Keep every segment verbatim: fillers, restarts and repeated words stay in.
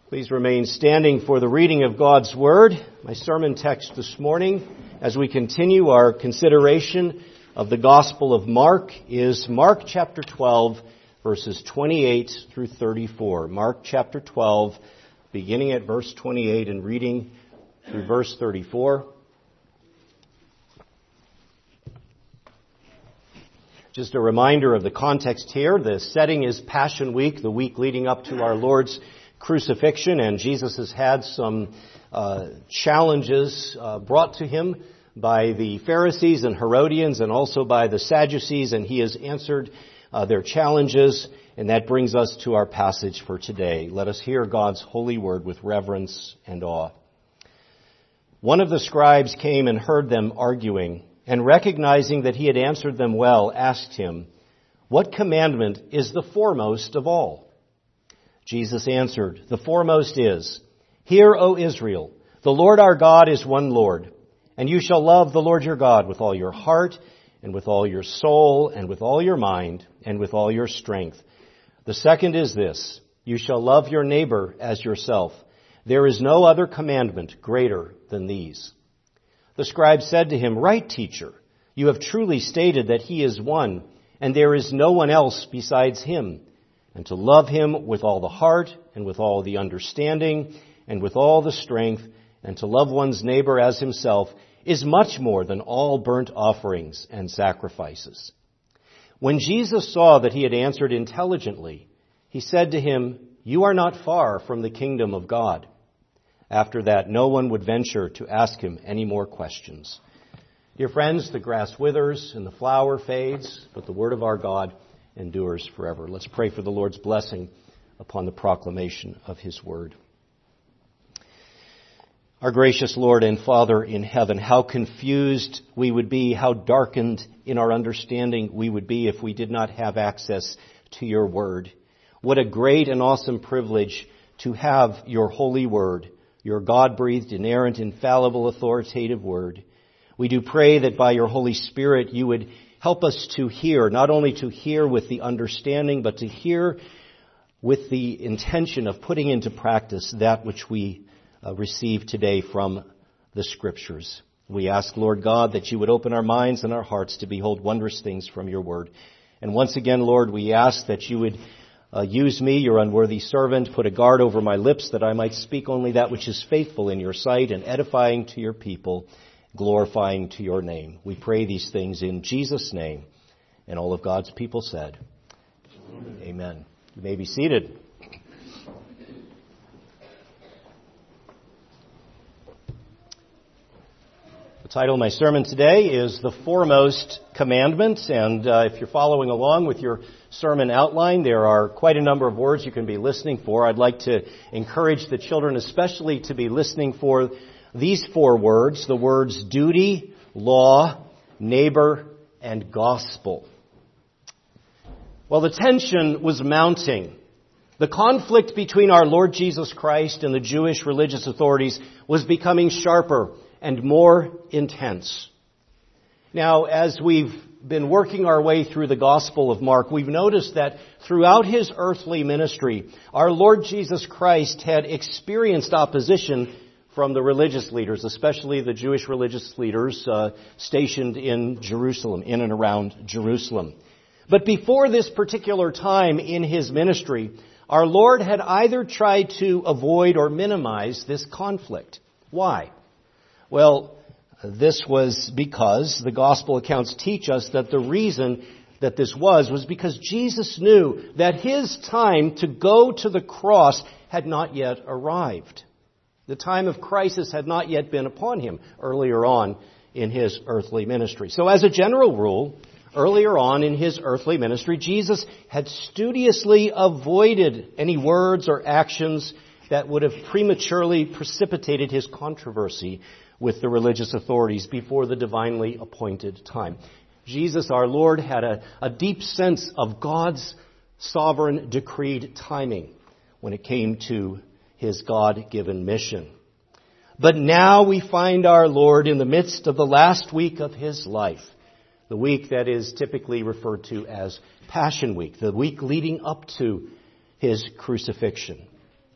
Please remain standing for the reading of God's Word. My sermon text this morning, as we continue our consideration of the Gospel of Mark, is Mark chapter twelve, verses twenty-eight through thirty-four. Mark chapter twelve, beginning at verse twenty-eight and reading through verse thirty-four. Just a reminder of the context here. The setting is Passion Week, the week leading up to our Lord's crucifixion, and Jesus has had some uh, challenges uh, brought to him by the Pharisees and Herodians and also by the Sadducees, and he has answered uh, their challenges, and that brings us to our passage for today. Let us hear God's holy word with reverence and awe. One of the scribes came and heard them arguing, and recognizing that he had answered them well, asked him, "What commandment is the foremost of all?" Jesus answered, "The foremost is, 'Hear, O Israel, the Lord our God is one Lord, and you shall love the Lord your God with all your heart, and with all your soul, and with all your mind, and with all your strength. The second is this, you shall love your neighbor as yourself. There is no other commandment greater than these.' The scribe said to him, 'Right, teacher, you have truly stated that he is one, and there is no one else besides him, and to love him with all the heart, and with all the understanding, and with all the strength, and to love one's neighbor as himself is much more than all burnt offerings and sacrifices.' When Jesus saw that he had answered intelligently, he said to him, 'You are not far from the kingdom of God.' After that, no one would venture to ask him any more questions. Dear friends, the grass withers and the flower fades, but the word of our God endures forever." Let's pray for the Lord's blessing upon the proclamation of his word. Our gracious Lord and Father in heaven, how confused we would be, how darkened in our understanding we would be if we did not have access to your word. What a great and awesome privilege to have your holy word, your God-breathed, inerrant, infallible, authoritative word. We do pray that by your Holy Spirit you would help us to hear, not only to hear with the understanding, but to hear with the intention of putting into practice that which we uh, receive today from the Scriptures. We ask, Lord God, that you would open our minds and our hearts to behold wondrous things from your word. And once again, Lord, we ask that you would uh, use me, your unworthy servant, put a guard over my lips that I might speak only that which is faithful in your sight and edifying to your people, glorifying to your name. We pray these things in Jesus' name. And all of God's people said, Amen. Amen. You may be seated. The title of my sermon today is The Foremost Commandment. And uh, if you're following along with your sermon outline, there are quite a number of words you can be listening for. I'd like to encourage the children especially to be listening for these four words, the words duty, law, neighbor, and gospel. Well, the tension was mounting. The conflict between our Lord Jesus Christ and the Jewish religious authorities was becoming sharper and more intense. Now, as we've been working our way through the Gospel of Mark, we've noticed that throughout his earthly ministry, our Lord Jesus Christ had experienced opposition from the religious leaders, especially the Jewish religious leaders uh, stationed in Jerusalem, in and around Jerusalem. But before this particular time in his ministry, our Lord had either tried to avoid or minimize this conflict. Why? Well, this was because the gospel accounts teach us that the reason that this was, was because Jesus knew that his time to go to the cross had not yet arrived. The time of crisis had not yet been upon him earlier on in his earthly ministry. So as a general rule, earlier on in his earthly ministry, Jesus had studiously avoided any words or actions that would have prematurely precipitated his controversy with the religious authorities before the divinely appointed time. Jesus, our Lord, had a, a deep sense of God's sovereign decreed timing when it came to his God-given mission. But now we find our Lord in the midst of the last week of his life, the week that is typically referred to as Passion Week, the week leading up to his crucifixion.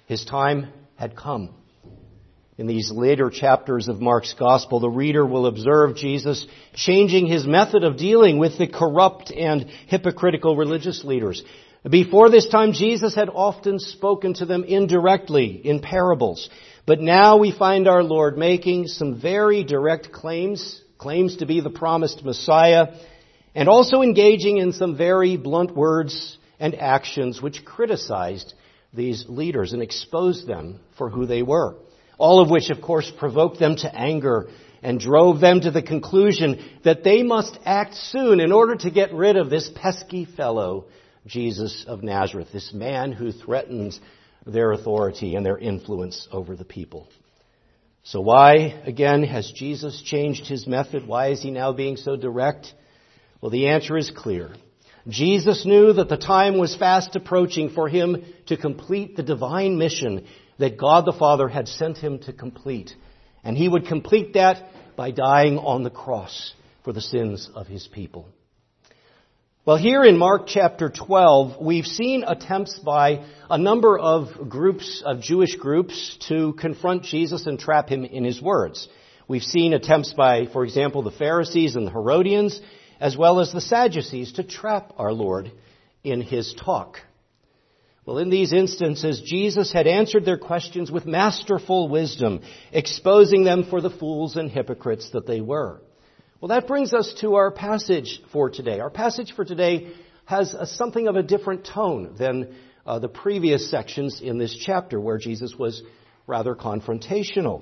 His time had come. In these later chapters of Mark's Gospel, the reader will observe Jesus changing his method of dealing with the corrupt and hypocritical religious leaders. Before this time, Jesus had often spoken to them indirectly in parables. But now we find our Lord making some very direct claims, claims to be the promised Messiah, and also engaging in some very blunt words and actions which criticized these leaders and exposed them for who they were. All of which, of course, provoked them to anger and drove them to the conclusion that they must act soon in order to get rid of this pesky fellow, Jesus of Nazareth, this man who threatens their authority and their influence over the people. So why, again, has Jesus changed his method? Why is he now being so direct? Well, the answer is clear. Jesus knew that the time was fast approaching for him to complete the divine mission that God the Father had sent him to complete. And he would complete that by dying on the cross for the sins of his people. Well, here in Mark chapter twelve, we've seen attempts by a number of groups, of Jewish groups, to confront Jesus and trap him in his words. We've seen attempts by, for example, the Pharisees and the Herodians, as well as the Sadducees, to trap our Lord in his talk. Well, in these instances, Jesus had answered their questions with masterful wisdom, exposing them for the fools and hypocrites that they were. Well, that brings us to our passage for today. Our passage for today has a, something of a different tone than uh, the previous sections in this chapter where Jesus was rather confrontational.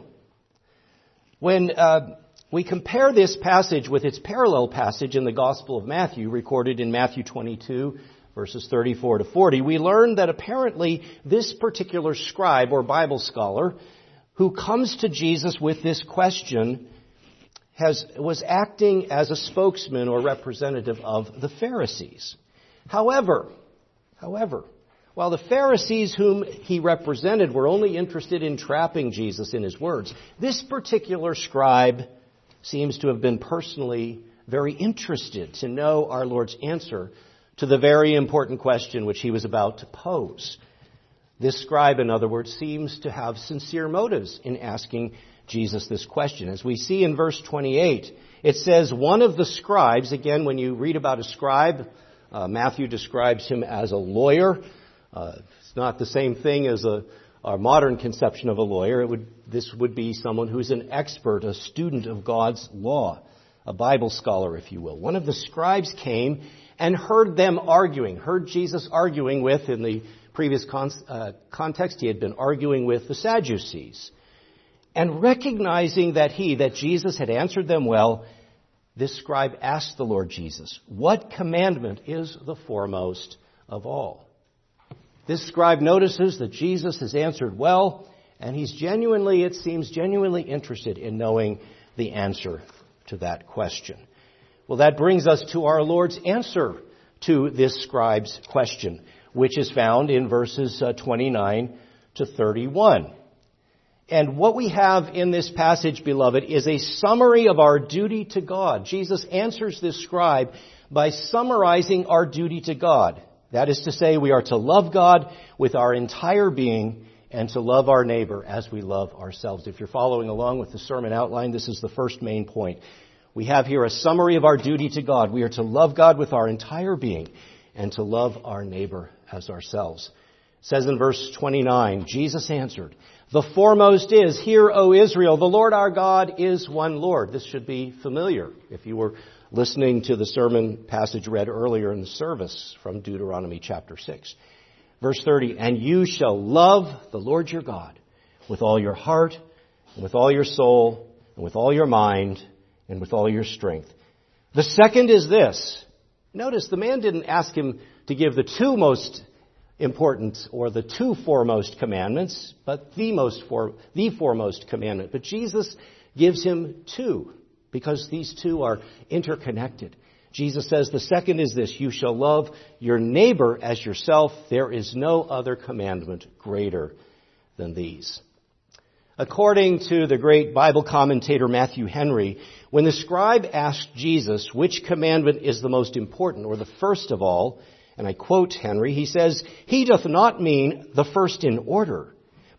When uh, we compare this passage with its parallel passage in the Gospel of Matthew, recorded in Matthew twenty-two, verses thirty-four to forty, we learn that apparently this particular scribe or Bible scholar who comes to Jesus with this question has was acting as a spokesman or representative of the Pharisees. However, however, while the Pharisees whom he represented were only interested in trapping Jesus in his words, this particular scribe seems to have been personally very interested to know our Lord's answer to the very important question which he was about to pose. This scribe, in other words, seems to have sincere motives in asking Jesus this question. As we see in verse twenty-eight, it says, one of the scribes, again, when you read about a scribe, uh, Matthew describes him as a lawyer. Uh, it's not the same thing as a, our modern conception of a lawyer. It would, this would be someone who's an expert, a student of God's law, a Bible scholar, if you will. One of the scribes came and heard them arguing, heard Jesus arguing with, in the previous con- uh, context, he had been arguing with the Sadducees. And recognizing that he, that Jesus had answered them well, this scribe asked the Lord Jesus, what commandment is the foremost of all? This scribe notices that Jesus has answered well, and he's genuinely, it seems, genuinely interested in knowing the answer to that question. Well, that brings us to our Lord's answer to this scribe's question, which is found in verses uh, twenty-nine to thirty-one. And what we have in this passage, beloved, is a summary of our duty to God. Jesus answers this scribe by summarizing our duty to God. That is to say, we are to love God with our entire being and to love our neighbor as we love ourselves. If you're following along with the sermon outline, this is the first main point. We have here a summary of our duty to God. We are to love God with our entire being and to love our neighbor as ourselves. It says in verse twenty-nine, Jesus answered, the foremost is, hear, O Israel, the Lord our God is one Lord. This should be familiar if you were listening to the sermon passage read earlier in the service from Deuteronomy chapter six. Verse thirty, and you shall love the Lord your God with all your heart, and with all your soul, and with all your mind, and with all your strength. The second is this. Notice the man didn't ask him to give the two most important or the two foremost commandments, but the most for the foremost commandment. But Jesus gives him two because these two are interconnected. Jesus says the second is this, you shall love your neighbor as yourself. There is no other commandment greater than these. According to the great Bible commentator Matthew Henry, when the scribe asked Jesus which commandment is the most important or the first of all, and I quote Henry, he says, he doth not mean the first in order.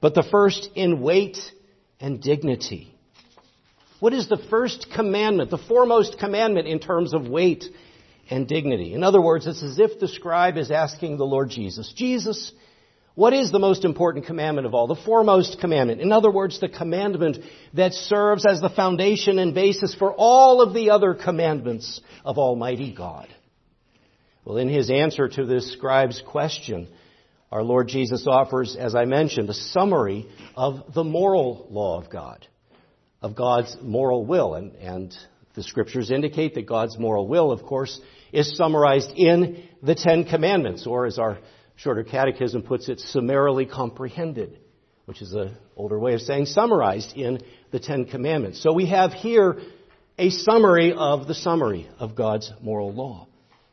but the first in weight and dignity. What is the first commandment, the foremost commandment in terms of weight and dignity? In other words, it's as if the scribe is asking the Lord Jesus, Jesus, what is the most important commandment of all? The foremost commandment. In other words, the commandment that serves as the foundation and basis for all of the other commandments of Almighty God. Well, in his answer to this scribe's question, our Lord Jesus offers, as I mentioned, a summary of the moral law of God, of God's moral will. And, and the Scriptures indicate that God's moral will, of course, is summarized in the Ten Commandments, or as our Shorter Catechism puts it, summarily comprehended, which is an older way of saying summarized in the Ten Commandments. So we have here a summary of the summary of God's moral law.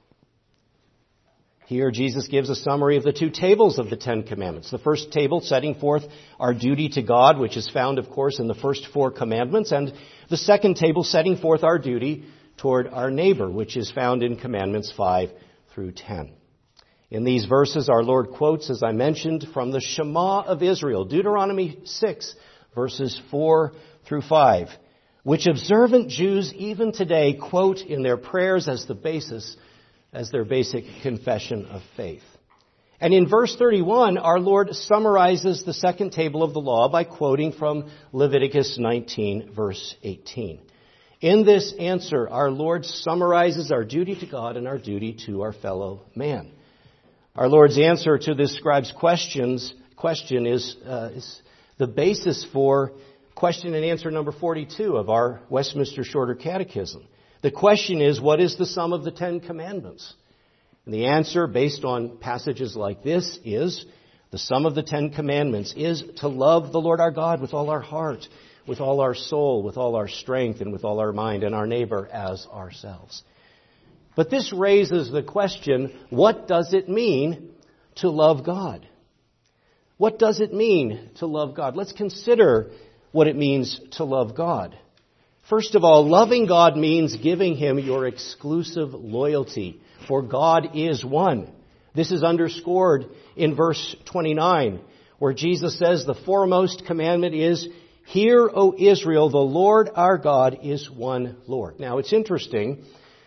Here, Jesus gives a summary of the two tables of the Ten Commandments. The first table setting forth our duty to God, which is found, of course, in the first four commandments, and the second table setting forth our duty toward our neighbor, which is found in commandments five through ten. In these verses, our Lord quotes, as I mentioned, from the Shema of Israel, Deuteronomy six, verses four through five, which observant Jews even today quote in their prayers as the basis as their basic confession of faith. And in verse thirty-one, our Lord summarizes the second table of the law by quoting from Leviticus nineteen, verse eighteen. In this answer, our Lord summarizes our duty to God and our duty to our fellow man. Our Lord's answer to this scribe's questions, question is, uh, is the basis for question and answer number forty-two of our Westminster Shorter Catechism. The question is, what is the sum of the Ten Commandments? And the answer, based on passages like this, is the sum of the Ten Commandments is to love the Lord our God with all our heart, with all our soul, with all our strength, and with all our mind, and our neighbor as ourselves. But this raises the question, what does it mean to love God? What does it mean to love God? Let's consider what it means to love God. First of all, loving God means giving Him your exclusive loyalty, for God is one. This is underscored in verse twenty-nine, where Jesus says the foremost commandment is, "Hear, O Israel, the Lord our God is one Lord." Now, it's interesting,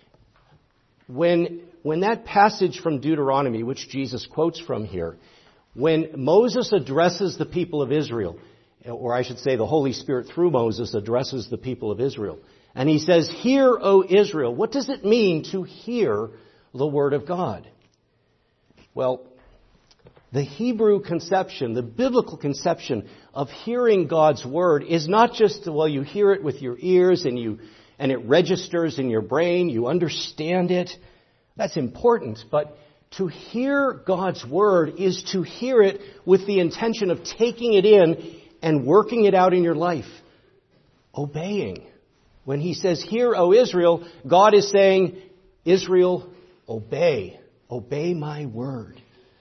when, when that passage from Deuteronomy, which Jesus quotes from here, when Moses addresses the people of Israel, or I should say the Holy Spirit through Moses addresses the people of Israel. And he says, "Hear, O Israel." What does it mean to hear the Word of God? Well, the Hebrew conception, the biblical conception of hearing God's Word is not just, well, you hear it with your ears and you and it registers in your brain, you understand it. That's important, but to hear God's Word is to hear it with the intention of taking it in and working it out in your life. Obeying. When he says, "Hear, O Israel," God is saying, Israel, obey. Obey my word.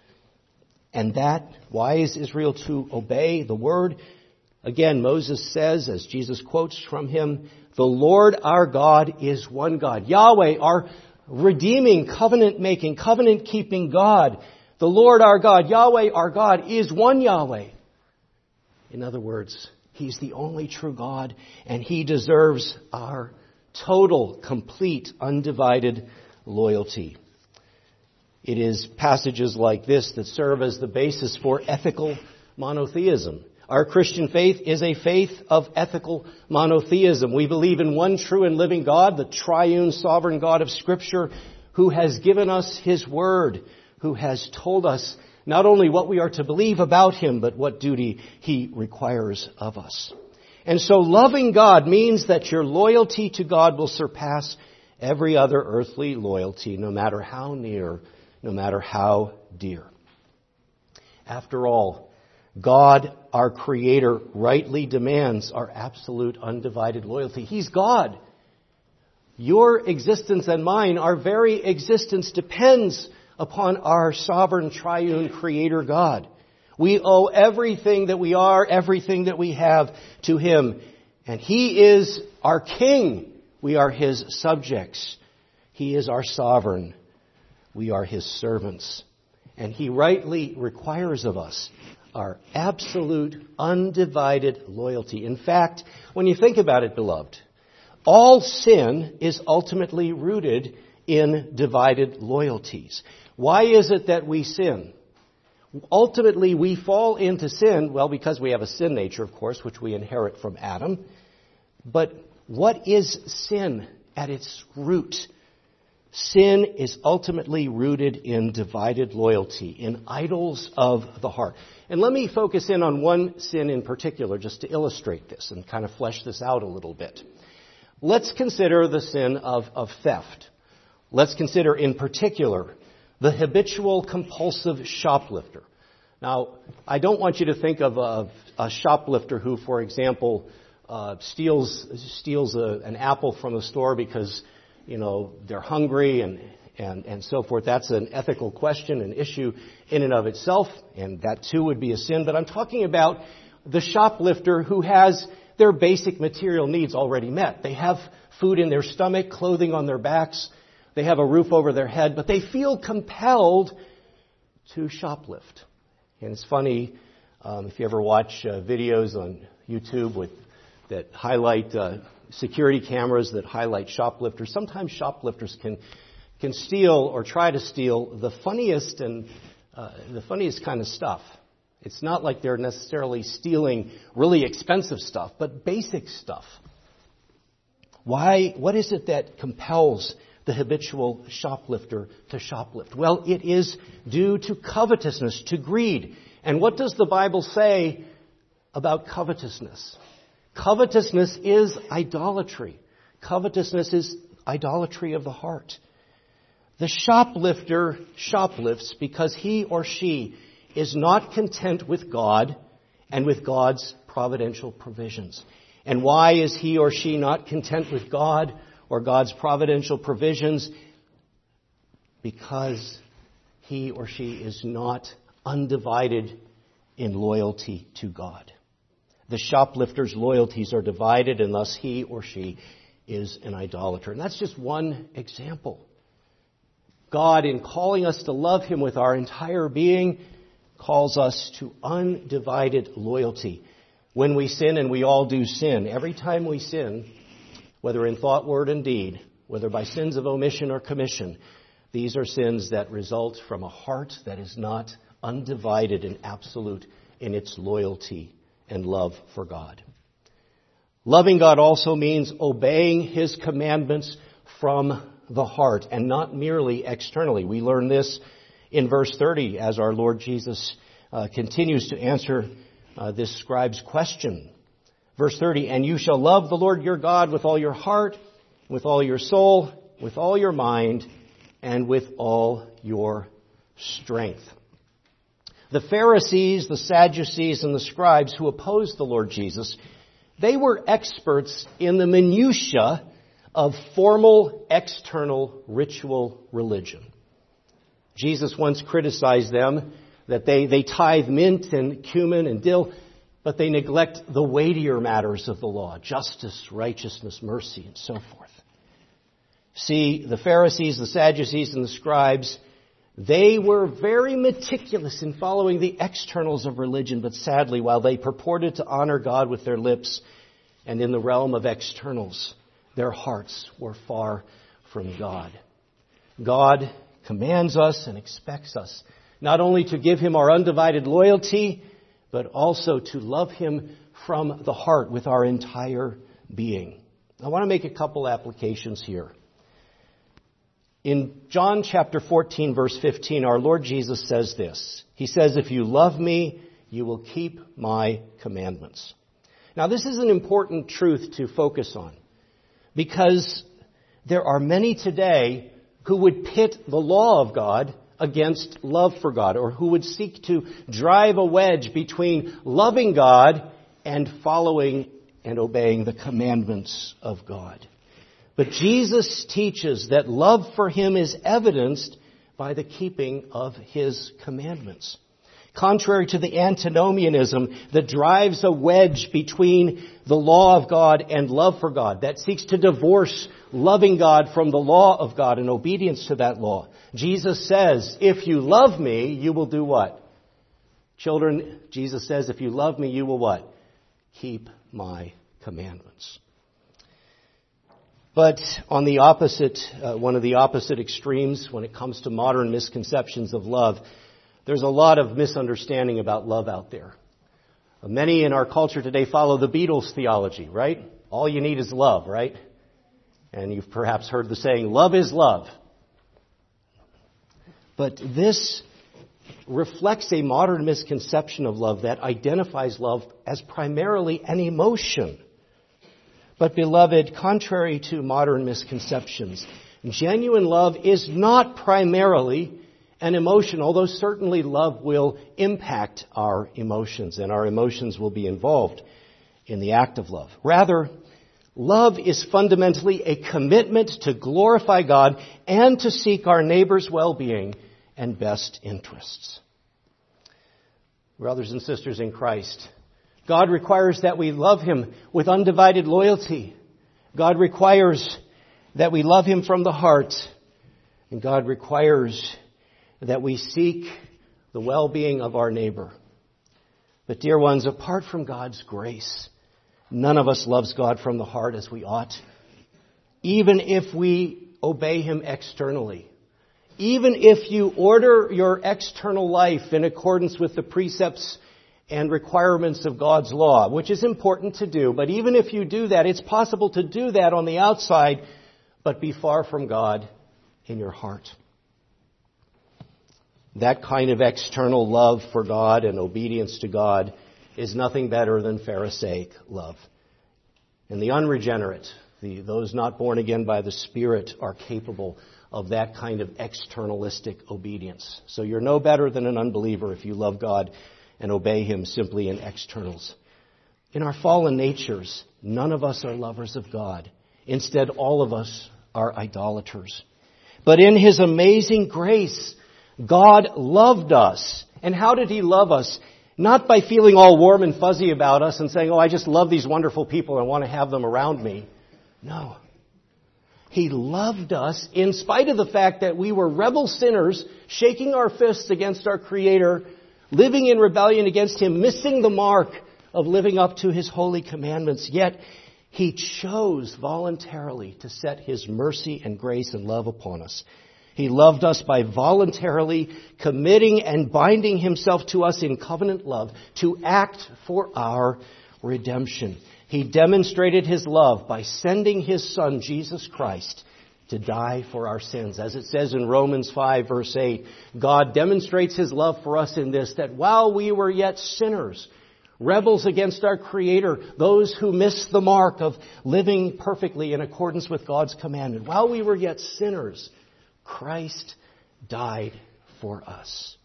And that, why is Israel to obey the word? Again, Moses says, as Jesus quotes from him, "The Lord our God is one God." Yahweh, our redeeming, covenant-making, covenant-keeping God. The Lord our God, Yahweh our God, is one Yahweh. In other words, He's the only true God, and He deserves our total, complete, undivided loyalty. It is passages like this that serve as the basis for ethical monotheism. Our Christian faith is a faith of ethical monotheism. We believe in one true and living God, the triune sovereign God of Scripture, who has given us His Word, who has told us not only what we are to believe about Him, but what duty He requires of us. And so loving God means that your loyalty to God will surpass every other earthly loyalty, no matter how near, no matter how dear. After all, God, our Creator, rightly demands our absolute undivided loyalty. He's God. Your existence and mine, our very existence, depends upon our sovereign, triune Creator God. We owe everything that we are, everything that we have to Him. And He is our King. We are His subjects. He is our sovereign. We are His servants. And He rightly requires of us our absolute, undivided loyalty. In fact, when you think about it, beloved, all sin is ultimately rooted in divided loyalties. Why is it that we sin? Ultimately, we fall into sin, well, because we have a sin nature, of course, which we inherit from Adam. But what is sin at its root? Sin is ultimately rooted in divided loyalty, in idols of the heart. And let me focus in on one sin in particular, just to illustrate this and kind of flesh this out a little bit. Let's consider the sin of, of theft. Let's consider in particular the habitual compulsive shoplifter. Now, I don't want you to think of a, a shoplifter who, for example, uh, steals steals a, an apple from a store because, you know, they're hungry and, and, and so forth. That's an ethical question, an issue in and of itself, and that too would be a sin. But I'm talking about the shoplifter who has their basic material needs already met. They have food in their stomach, clothing on their backs, they have a roof over their head, but they feel compelled to shoplift. And it's funny, um, if you ever watch uh, videos on YouTube with that highlight uh, security cameras that highlight shoplifters, sometimes shoplifters can can steal or try to steal the funniest and uh, the funniest kind of stuff. It's not like they're necessarily stealing really expensive stuff, but basic stuff. Why? What is it that compels the habitual shoplifter to shoplift? Well, it is due to covetousness, to greed. And what does the Bible say about covetousness? Covetousness is idolatry. Covetousness is idolatry of the heart. The shoplifter shoplifts because he or she is not content with God and with God's providential provisions. And why is he or she not content with God or God's providential provisions? Because he or she is not undivided in loyalty to God. The shoplifter's loyalties are divided, and thus he or she is an idolater. And that's just one example. God, in calling us to love him with our entire being, calls us to undivided loyalty. When we sin, and we all do sin, every time we sin, whether in thought, word, and deed, whether by sins of omission or commission, these are sins that result from a heart that is not undivided and absolute in its loyalty and love for God. Loving God also means obeying his commandments from the heart and not merely externally. We learn this in verse thirty as our Lord Jesus uh, continues to answer uh, this scribe's question. Verse thirty, and you shall love the Lord your God with all your heart, with all your soul, with all your mind, and with all your strength. The Pharisees, the Sadducees, and the scribes who opposed the Lord Jesus, they were experts in the minutiae of formal, external, ritual religion. Jesus once criticized them that they, they tithe mint and cumin and dill, but they neglect the weightier matters of the law, justice, righteousness, mercy, and so forth. See, the Pharisees, the Sadducees, and the scribes, they were very meticulous in following the externals of religion, but sadly, while they purported to honor God with their lips and in the realm of externals, their hearts were far from God. God commands us and expects us not only to give him our undivided loyalty, but also to love him from the heart with our entire being. I want to make a couple applications here. In John chapter fourteen, verse fifteen, our Lord Jesus says this. He says, if you love me, you will keep my commandments. Now, this is an important truth to focus on, because there are many today who would pit the law of God against love for God, or who would seek to drive a wedge between loving God and following and obeying the commandments of God. But Jesus teaches that love for him is evidenced by the keeping of his commandments. Contrary to the antinomianism that drives a wedge between the law of God and love for God, that seeks to divorce loving God from the law of God and obedience to that law, Jesus says, if you love me, you will do what? Children, Jesus says, if you love me, you will what? Keep my commandments. But on the opposite, uh, one of the opposite extremes when it comes to modern misconceptions of love, there's a lot of misunderstanding about love out there. Many in our culture today follow the Beatles theology, right? All you need is love, right? And you've perhaps heard the saying, love is love. But this reflects a modern misconception of love that identifies love as primarily an emotion. But beloved, contrary to modern misconceptions, genuine love is not primarily an emotion, although certainly love will impact our emotions, and our emotions will be involved in the act of love. Rather, love is fundamentally a commitment to glorify God and to seek our neighbor's well-being and best interests. Brothers and sisters in Christ, God requires that we love Him with undivided loyalty. God requires that we love Him from the heart. And God requires that we seek the well-being of our neighbor. But dear ones, apart from God's grace, none of us loves God from the heart as we ought. Even if we obey Him externally. Even if you order your external life in accordance with the precepts and requirements of God's law, which is important to do. But even if you do that, it's possible to do that on the outside, but be far from God in your heart. That kind of external love for God and obedience to God is nothing better than Pharisaic love. And the unregenerate, the, those not born again by the Spirit, are capable of that kind of externalistic obedience. So you're no better than an unbeliever if you love God and obey Him simply in externals. In our fallen natures, none of us are lovers of God. Instead, all of us are idolaters. But in His amazing grace, God loved us. And how did He love us? Not by feeling all warm and fuzzy about us and saying, oh, I just love these wonderful people and want to have them around me. No. He loved us in spite of the fact that we were rebel sinners, shaking our fists against our Creator, living in rebellion against Him, missing the mark of living up to His holy commandments. Yet He chose voluntarily to set His mercy and grace and love upon us. He loved us by voluntarily committing and binding Himself to us in covenant love to act for our redemption. He demonstrated His love by sending His Son, Jesus Christ, to die for our sins. As it says in Romans five, verse eight, God demonstrates His love for us in this, that while we were yet sinners, rebels against our Creator, those who miss the mark of living perfectly in accordance with God's commandment, while we were yet sinners, Christ died for us.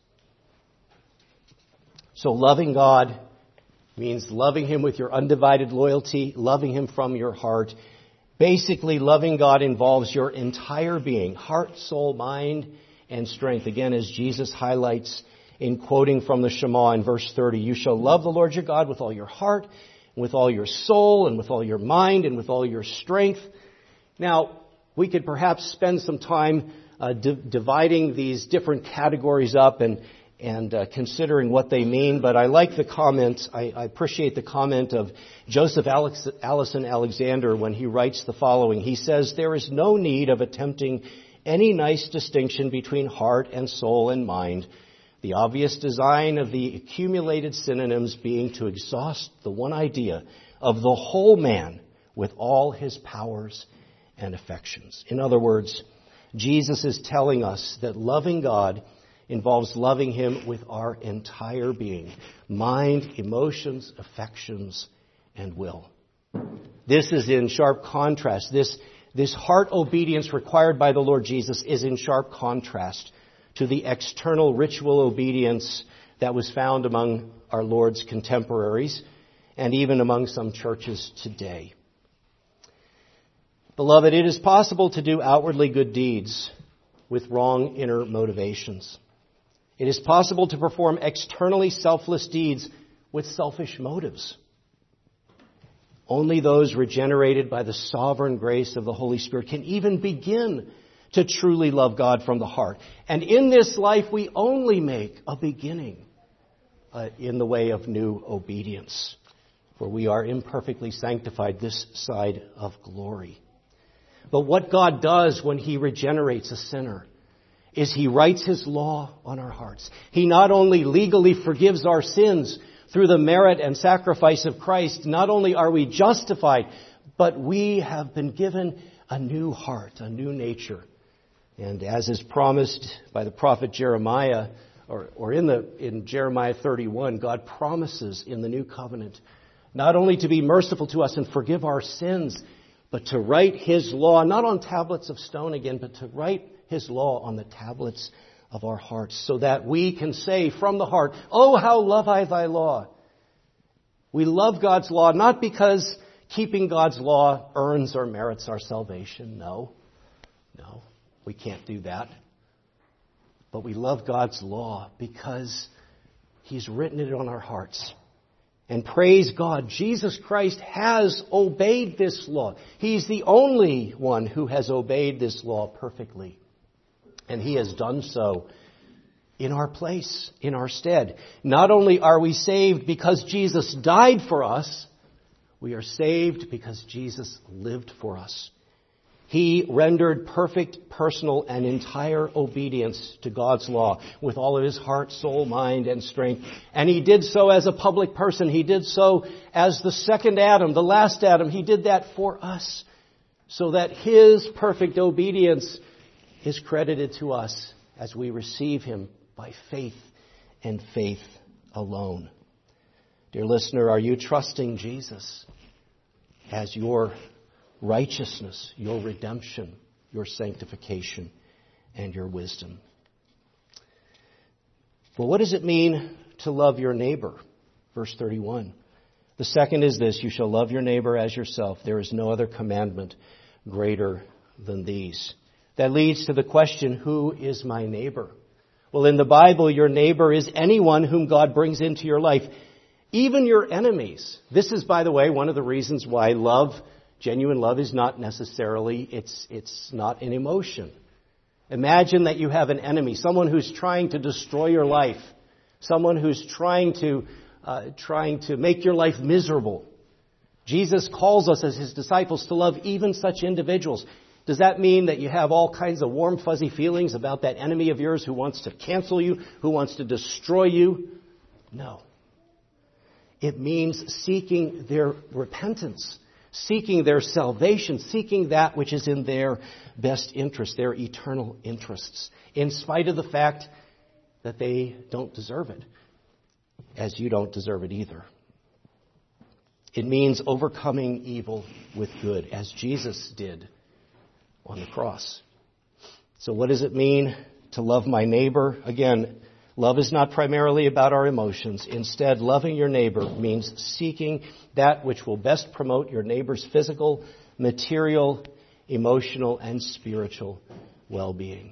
So loving God means loving Him with your undivided loyalty, loving Him from your heart. Basically, loving God involves your entire being, heart, soul, mind, and strength. Again, as Jesus highlights in quoting from the Shema in verse thirty, you shall love the Lord your God with all your heart, and with all your soul, and with all your mind, and with all your strength. Now, we could perhaps spend some time uh, di- dividing these different categories up and and uh, considering what they mean, but I like the comment, I, I appreciate the comment of Joseph Alex, Allison Alexander when he writes the following. He says, there is no need of attempting any nice distinction between heart and soul and mind, the obvious design of the accumulated synonyms being to exhaust the one idea of the whole man with all his powers and affections. In other words, Jesus is telling us that loving God involves loving Him with our entire being, mind, emotions, affections, and will. This is in sharp contrast. This, this heart obedience required by the Lord Jesus is in sharp contrast to the external ritual obedience that was found among our Lord's contemporaries and even among some churches today. Beloved, it is possible to do outwardly good deeds with wrong inner motivations. It is possible to perform externally selfless deeds with selfish motives. Only those regenerated by the sovereign grace of the Holy Spirit can even begin to truly love God from the heart. And in this life, we only make a beginning uh, in the way of new obedience. For we are imperfectly sanctified this side of glory. But what God does when He regenerates a sinner is He writes His law on our hearts. He not only legally forgives our sins through the merit and sacrifice of Christ, not only are we justified, but we have been given a new heart, a new nature. And as is promised by the prophet Jeremiah, or, or in the in Jeremiah thirty-one, God promises in the new covenant not only to be merciful to us and forgive our sins, but to write His law, not on tablets of stone again, but to write His law on the tablets of our hearts, so that we can say from the heart, "Oh, how love I thy law." We love God's law not because keeping God's law earns or merits our salvation. No, no, we can't do that. But we love God's law because He's written it on our hearts. And praise God, Jesus Christ has obeyed this law. He's the only one who has obeyed this law perfectly. And He has done so in our place, in our stead. Not only are we saved because Jesus died for us, we are saved because Jesus lived for us. He rendered perfect, personal, and entire obedience to God's law with all of His heart, soul, mind, and strength. And He did so as a public person. He did so as the second Adam, the last Adam. He did that for us so that His perfect obedience is credited to us as we receive Him by faith and faith alone. Dear listener, are you trusting Jesus as your righteousness, your redemption, your sanctification, and your wisdom? Well, what does it mean to love your neighbor? Verse thirty-one. The second is this: you shall love your neighbor as yourself. There is no other commandment greater than these. That leads to the question, who is my neighbor? Well, in the Bible, your neighbor is anyone whom God brings into your life, even your enemies. This is, by the way, one of the reasons why love, genuine love, is not necessarily, it's, it's not an emotion. Imagine that you have an enemy, someone who's trying to destroy your life, someone who's trying to, uh, trying to make your life miserable. Jesus calls us as His disciples to love even such individuals. Does that mean that you have all kinds of warm, fuzzy feelings about that enemy of yours who wants to cancel you, who wants to destroy you? No. It means seeking their repentance, seeking their salvation, seeking that which is in their best interest, their eternal interests, in spite of the fact that they don't deserve it, as you don't deserve it either. It means overcoming evil with good, as Jesus did on the cross. So what does it mean to love my neighbor? Again, love is not primarily about our emotions. Instead, loving your neighbor means seeking that which will best promote your neighbor's physical, material, emotional, and spiritual well-being.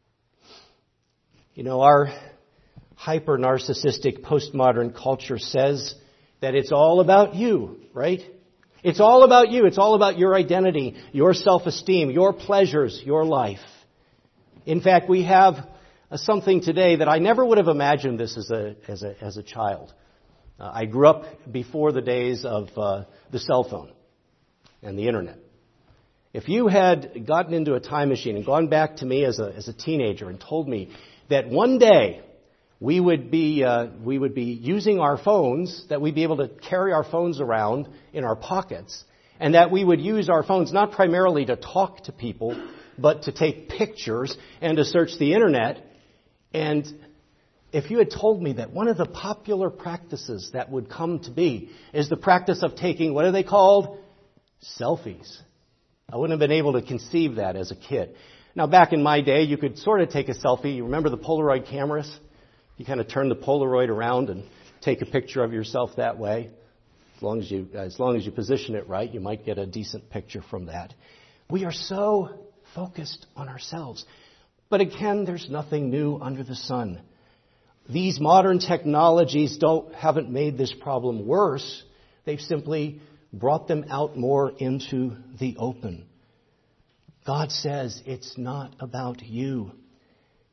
You know, our hyper-narcissistic postmodern culture says that it's all about you, right? It's all about you. It's all about your identity, your self-esteem, your pleasures, your life. In fact, we have something today that I never would have imagined this as a as a as a child. Uh, I grew up before the days of uh, the cell phone and the internet. If you had gotten into a time machine and gone back to me as a as a teenager and told me that one day we would be uh, we would be using our phones, that we'd be able to carry our phones around in our pockets, and that we would use our phones not primarily to talk to people, but to take pictures and to search the internet. And if you had told me that one of the popular practices that would come to be is the practice of taking, what are they called? Selfies. I wouldn't have been able to conceive that as a kid. Now, back in my day, you could sort of take a selfie. You remember the Polaroid cameras? You kind of turn the Polaroid around and take a picture of yourself that way. As long as you, as long as you position it right, you might get a decent picture from that. We are so focused on ourselves. But again, there's nothing new under the sun. These modern technologies don't, haven't made this problem worse. They've simply brought them out more into the open. God says it's not about you.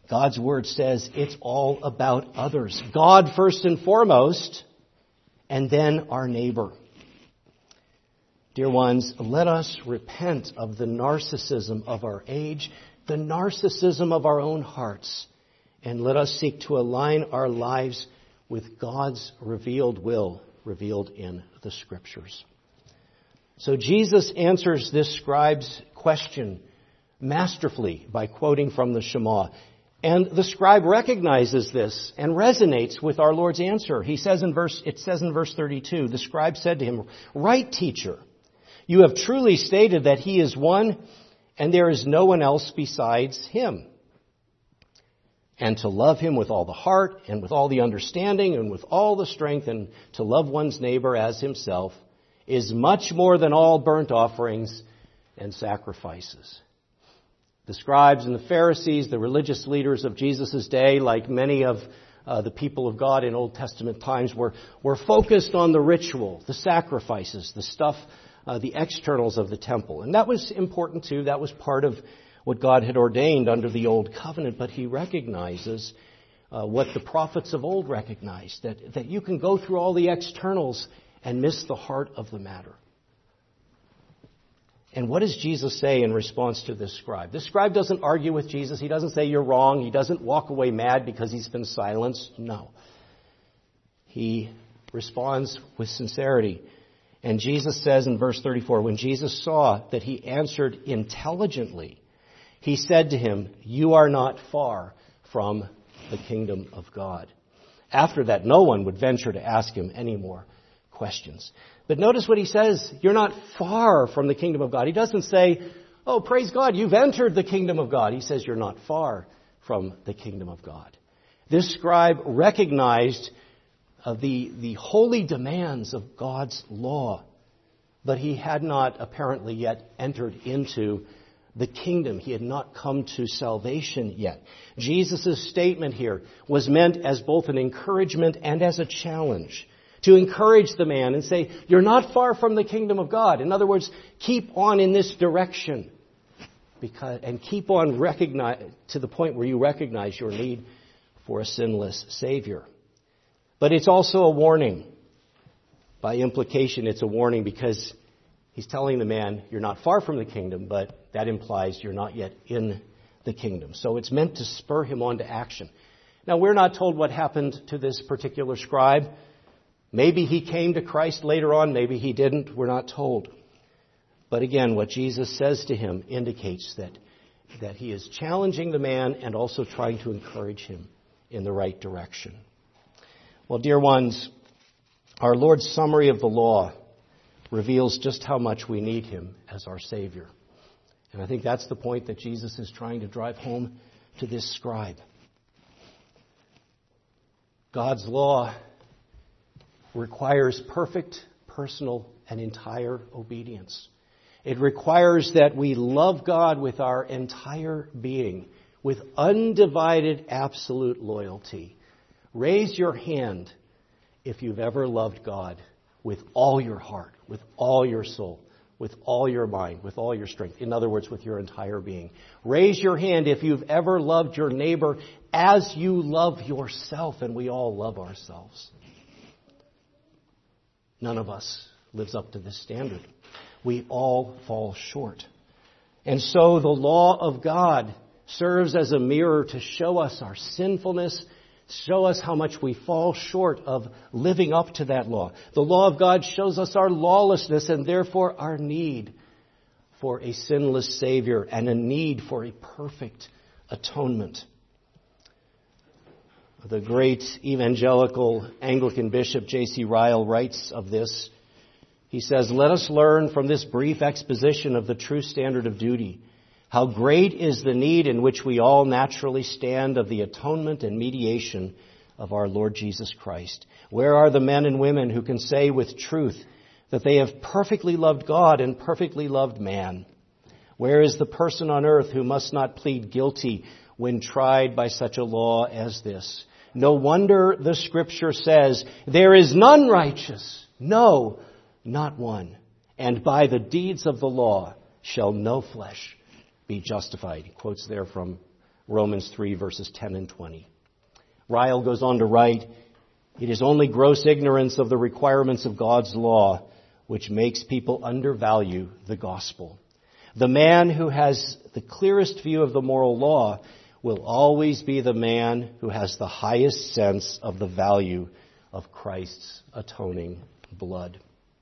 God's Word says it's all about others. God first and foremost, and then our neighbor. Dear ones, let us repent of the narcissism of our age, the narcissism of our own hearts, and let us seek to align our lives with God's revealed will, revealed in the Scriptures. So Jesus answers this scribe's question masterfully by quoting from the Shema. And the scribe recognizes this and resonates with our Lord's answer. He says in verse, it says in verse thirty-two, the scribe said to him, "Right, teacher, you have truly stated that he is one and there is no one else besides him. And to love him with all the heart and with all the understanding and with all the strength and to love one's neighbor as himself is much more than all burnt offerings and sacrifices." The scribes and the Pharisees, the religious leaders of Jesus' day, like many of uh, the people of God in Old Testament times, were, were focused on the ritual, the sacrifices, the stuff, uh, the externals of the temple. And that was important too. That was part of what God had ordained under the Old Covenant. But he recognizes uh, what the prophets of old recognized, that, that you can go through all the externals and miss the heart of the matter. And what does Jesus say in response to this scribe? This scribe doesn't argue with Jesus. He doesn't say you're wrong. He doesn't walk away mad because he's been silenced. No. He responds with sincerity. And Jesus says in verse thirty-four, when Jesus saw that he answered intelligently, he said to him, "You are not far from the kingdom of God." After that, no one would venture to ask him any more questions. But notice what he says, you're not far from the kingdom of God. He doesn't say, oh, praise God, you've entered the kingdom of God. He says you're not far from the kingdom of God. This scribe recognized uh, the, the holy demands of God's law, but he had not apparently yet entered into the kingdom. He had not come to salvation yet. Jesus' statement here was meant as both an encouragement and as a challenge, to encourage the man and say, you're not far from the kingdom of God. In other words, keep on in this direction because, and keep on recognize, to the point where you recognize your need for a sinless Savior. But it's also a warning. By implication, it's a warning because he's telling the man, you're not far from the kingdom, but that implies you're not yet in the kingdom. So it's meant to spur him on to action. Now, we're not told what happened to this particular scribe. Maybe he came to Christ later on, maybe he didn't, we're not told. But again, what Jesus says to him indicates that, that he is challenging the man and also trying to encourage him in the right direction. Well, dear ones, our Lord's summary of the law reveals just how much we need him as our Savior. And I think that's the point that Jesus is trying to drive home to this scribe. God's law requires perfect, personal, and entire obedience. It requires that we love God with our entire being, with undivided, absolute loyalty. Raise your hand if you've ever loved God with all your heart, with all your soul, with all your mind, with all your strength. In other words, with your entire being. Raise your hand if you've ever loved your neighbor as you love yourself, and we all love ourselves. None of us lives up to this standard. We all fall short. And so the law of God serves as a mirror to show us our sinfulness, show us how much we fall short of living up to that law. The law of God shows us our lawlessness and therefore our need for a sinless Savior and a need for a perfect atonement. The great evangelical Anglican Bishop J C Ryle writes of this. He says, "Let us learn from this brief exposition of the true standard of duty how great is the need in which we all naturally stand of the atonement and mediation of our Lord Jesus Christ. Where are the men and women who can say with truth that they have perfectly loved God and perfectly loved man? Where is the person on earth who must not plead guilty when tried by such a law as this? No wonder the Scripture says, there is none righteous, no, not one. And by the deeds of the law shall no flesh be justified." He quotes there from Romans three, verses ten and twenty. Ryle goes on to write, "It is only gross ignorance of the requirements of God's law which makes people undervalue the gospel. The man who has the clearest view of the moral law will always be the man who has the highest sense of the value of Christ's atoning blood."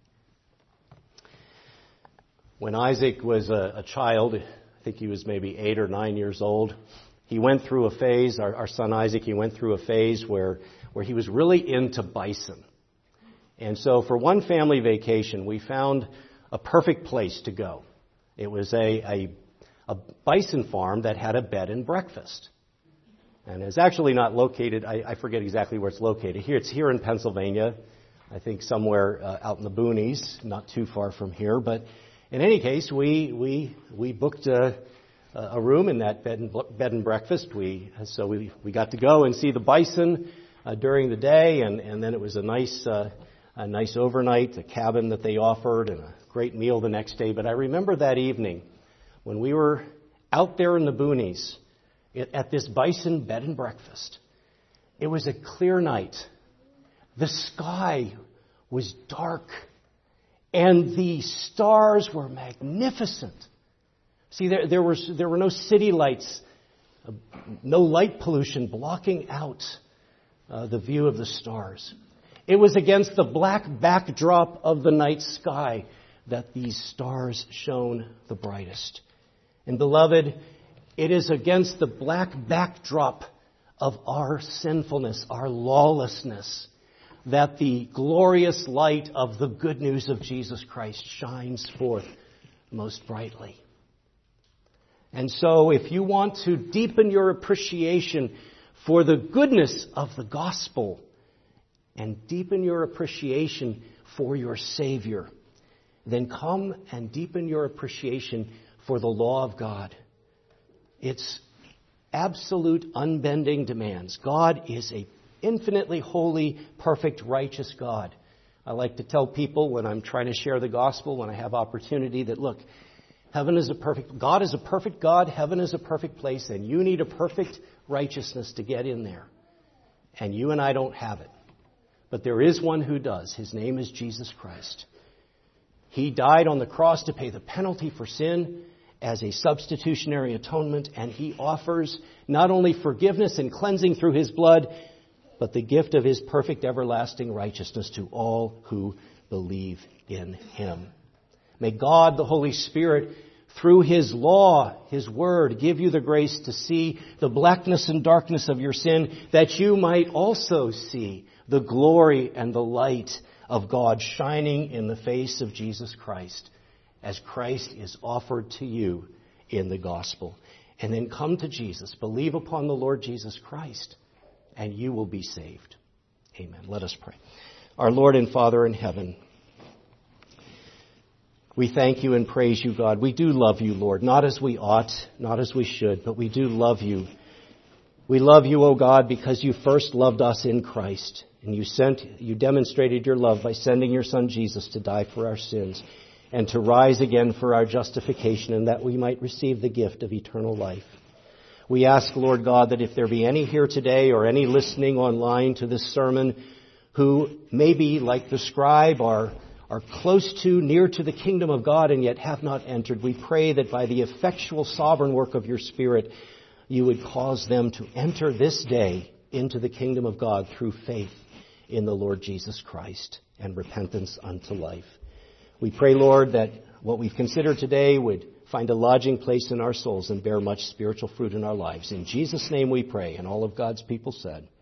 When Isaac was a, a child, I think he was maybe eight or nine years old, he went through a phase, our, our son Isaac, he went through a phase where, where he was really into bison. And so for one family vacation, we found a perfect place to go. It was a, a, a bison farm that had a bed and breakfast. And it's actually not located, I, I forget exactly where it's located. Here, it's here in Pennsylvania, I think somewhere uh, out in the boonies, not too far from here. But in any case, we we we booked a, a room in that bed and, bed and breakfast. We so we we got to go and see the bison uh, during the day, and, and then it was a nice uh, a nice overnight, a cabin that they offered, and a great meal the next day. But I remember that evening when we were out there in the boonies at this bison bed and breakfast. It was a clear night. The sky was dark, and the stars were magnificent. See, there, there, was, there were no city lights, uh, no light pollution blocking out uh, the view of the stars. It was against the black backdrop of the night sky that these stars shone the brightest. And beloved, it is against the black backdrop of our sinfulness, our lawlessness, that the glorious light of the good news of Jesus Christ shines forth most brightly. And so if you want to deepen your appreciation for the goodness of the gospel and deepen your appreciation for your Savior, then come and deepen your appreciation for the law of God. It's absolute unbending demands. God is a infinitely holy, perfect, righteous God. I like to tell people when I'm trying to share the gospel, when I have opportunity, that look, heaven is a perfect, God is a perfect God, heaven is a perfect place, and you need a perfect righteousness to get in there. And you and I don't have it. But there is one who does. His name is Jesus Christ. He died on the cross to pay the penalty for sin as a substitutionary atonement, and He offers not only forgiveness and cleansing through His blood, but the gift of His perfect everlasting righteousness to all who believe in Him. May God, the Holy Spirit, through His law, His word, give you the grace to see the blackness and darkness of your sin, that you might also see the glory and the light of God shining in the face of Jesus Christ, as Christ is offered to you in the gospel. And then come to Jesus, believe upon the Lord Jesus Christ, and you will be saved. Amen. Let us pray. Our Lord and Father in heaven, we thank you and praise you, God. We do love you, Lord, not as we ought, not as we should, but we do love you. We love you, O God, because you first loved us in Christ, and you sent, you demonstrated your love by sending your Son Jesus to die for our sins and to rise again for our justification, and that we might receive the gift of eternal life. We ask, Lord God, that if there be any here today or any listening online to this sermon who maybe, like the scribe, are are close to, near to the kingdom of God and yet have not entered, we pray that by the effectual sovereign work of your Spirit, you would cause them to enter this day into the kingdom of God through faith in the Lord Jesus Christ and repentance unto life. We pray, Lord, that what we've considered today would find a lodging place in our souls and bear much spiritual fruit in our lives. In Jesus' name we pray, and all of God's people said,